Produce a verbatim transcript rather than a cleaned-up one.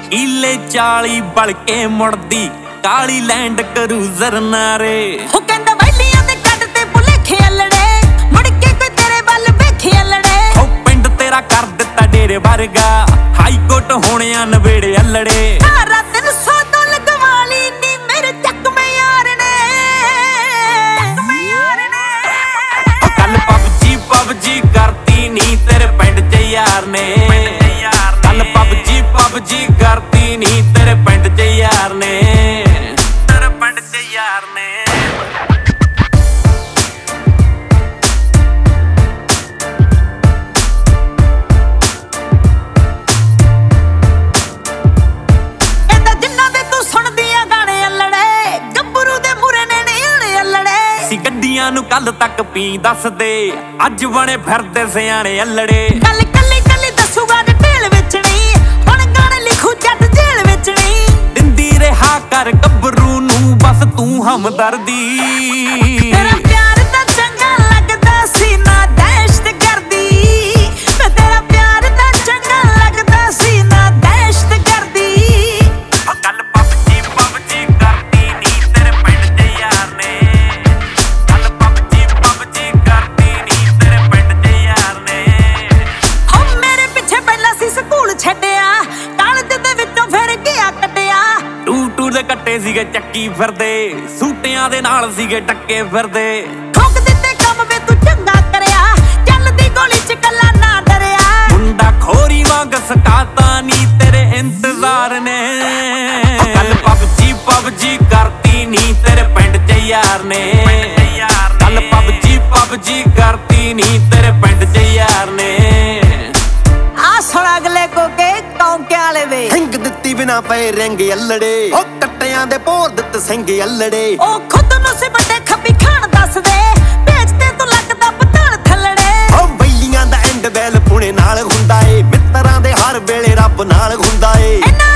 ਕੀਲੇ ਚਾਲੀ ਬਲ ਕੇ ਮੁੜਦੀ ਕਾਲੀ land cruiser ਨਾਰੇ। ਉਹ ਕਹਿੰਦਾ ਵੈਲੀਆਂ ਦੇ ਕੱਢ ਤੇ ਭੁਲੇਖੇ ਅਲੜੇ, ਮੁੜ ਕੇ ਕੋਈ ਤੇਰੇ ਵੱਲ ਵੇਖੇ ਅਲੜੇ। ਉਹ ਪਿੰਡ ਤੇਰਾ ਕਰ ਦਿੱਤਾ ਡੇਰੇ ਵਰਗਾ, ਹਾਈ ਕੋਰਟ ਹੋਣਿਆ ਨਵੇੜੇ ਅਲੜੇ। ਸਾਰਾ ਦਿਨ ਸੋਦੋਂ ਲਗਵਾਲੀ ਨੀ ਮੇਰੇ ਚੱਕਵੇਂ ਯਾਰ ਨੇ, ਚੱਕਵੇਂ ਯਾਰ ਨੇ। ਉਹ ਕੱਲ ਪਬਜੀ ਪਬਜੀ ਕਰਤੀ ਨੀ ਤੇਰੇ ਪਿੰਡ ਚ ਯਾਰ ਨੇ, ਕੱਲ ਪਬਜੀ ਪਬਜੀ ਕਰਤੀ ਨੀ ਤੇਰੇ ਪਿੰਡ ਚ ਯਾਰ ਨੇ, ਤੇਰੇ ਪਿੰਡ ਚ ਯਾਰ ਨੇ। ਕਹਿੰਦਾ ਜਿੰਨਾ ਦੇ ਤੂੰ ਸੁਣਦੀਆਂ ਗਾਣੇ ਅਲੜੇ, ਗੱਭਰੂ ਦੇ ਮੂਰੇ ਨੇ ਨਿਆਣੇ ਅਲੜੇ। ਸੀ ਗੱਡੀਆਂ ਨੂੰ ਕੱਲ ਤੱਕ ਪੀ ਦੱਸਦੇ, ਅੱਜ ਬਣੇ ਫਿਰਦੇ ਸਿਆਣੇ ਅਲੜੇ। ਕੱਲ ਕੱਲੀ ਕੱਲੀ ਦੱਸੂਗਾ ਡਿਟੇਲ ਵਿੱਚ ਨੀ, ਹੁਣ ਗਾਣੇ ਲਿਖੂ ਜੱਟ ਜੇਲ੍ਹ ਵਿੱਚ ਨੀ। ਦਿੰਦੀ ਰਿਹਾ ਕਰ ਗੱਭਰੂ ਨੂੰ ਬਸ ਤੂੰ ਹਮਦਰਦੀ। ਤੇਰਾ ਪਿਆਰ ਤਾਂ ਚੰਗਾ ਲੱਗਦਾ ਸੀ ਨਾ ਦਹਿਸ਼ਤ ਕਰਦੀ, ਮੈਂ ਤੇਰਾ ਪਿਆਰ ਤਾਂ ਚੰਗਾ ਲੱਗਦਾ ਸੀ ਨਾ ਦਹਿਸ਼ਤ ਕਰਦੀ। ਕੱਲ ਪਬਜੀ ਪਬਜੀ ਕਰਦੀ ਨੀ ਤੇਰੇ ਪਿੰਡ ਚ ਯਾਰ ਨੇ, ਕੱਲ ਪਬਜੀ ਪਬਜੀ ਕਰਦੀ ਨੀ ਤੇਰੇ ਪਿੰਡ ਚ ਯਾਰ ਨੇ। ਹੋ ਮੇਰੇ ਪਿੱਛੇ ਪਹਿਲਾਂ ਸੀ ਸਕੂਲ ਛੱਡਿਆ, ਕਾਲਜ ਦੇ ਵਿੱਚੋਂ ਫਿਰ ਗਿਆ ਕੱਟਿਆ। ਟੂ ਟੂ ਦੇ ਕੱਟੇ ਸੀਗੇ ਚੱਕੀ ਫਿਰਦੇ, ਸੂਟਿਆਂ ਦੇ ਨਾਲ ਸੀਗੇ ਟੱਕੇ ਫਿਰਦੇ। ਠੋਕ ਦਿੱਤੇ ਕੰਮ ਵੇ ਤੂੰ ਚੰਗਾ ਕਰਿਆ, ਚੱਲਦੀ ਗੋਲੀ ਚ ਕੱਲਾ ਨਾ ਡਰਿਆ। ਮੁੰਡਾ ਖੋਰੀ ਵਾਂਗ ਸਕਾਤਾ ਨੀ ਤੇਰੇ ਇੰਤਜ਼ਾਰ ਨੇ। ਕੱਲ ਪਬਜੀ ਪਬਜੀ ਕਰਤੀ ਨੀ ਤੇਰੇ ਪਿੰਡ ਚ ਯਾਰ ਨੇ, ਕੱਲ ਪਬਜੀ ਪਬਜੀ ਕਰਤੀ ਨੀ ਤੇਰੇ ਪਿੰਡ ਚ ਯਾਰ ਨੇ। ਆ ਸੁਣ ਅਗਲੇ ਕੋਕੇ ਕੌਂਕਿਆਂ ਵਾਲੇ ਦੇ, ਹਿੰਗ ਦਿੱਤੀ ਬਿਨਾ ਪਏ ਰਿੰਗ ਅਲੜੇ, ਉਹ ਕੱਟਿਆਂ ਦੇ ਭੋਰ ਦਿੱਤ ਸਿੰਘ ਅਲੜੇ। ਉਹ ਖੁਦ ਨੂੰ ਸੀ ਵੱਡੇ ਖੱਬੀ ਖਾਨ ਦੱਸਦੇ, ਭੇਜ ਤੇ ਤੂੰ ਲੱਗਦਾ ਪਤਾਲ ਥੱਲੜੇ। ਉਹ ਬੈਲੀਆਂ ਦਾ ਐਂਡ ਬੈਲ ਪੁਣੇ ਨਾਲ ਹੁੰਦਾ ਏ, ਮਿੱਤਰਾਂ ਦੇ ਹਰ ਵੇਲੇ ਰੱਬ ਨਾਲ ਹੁੰਦਾ ਏ।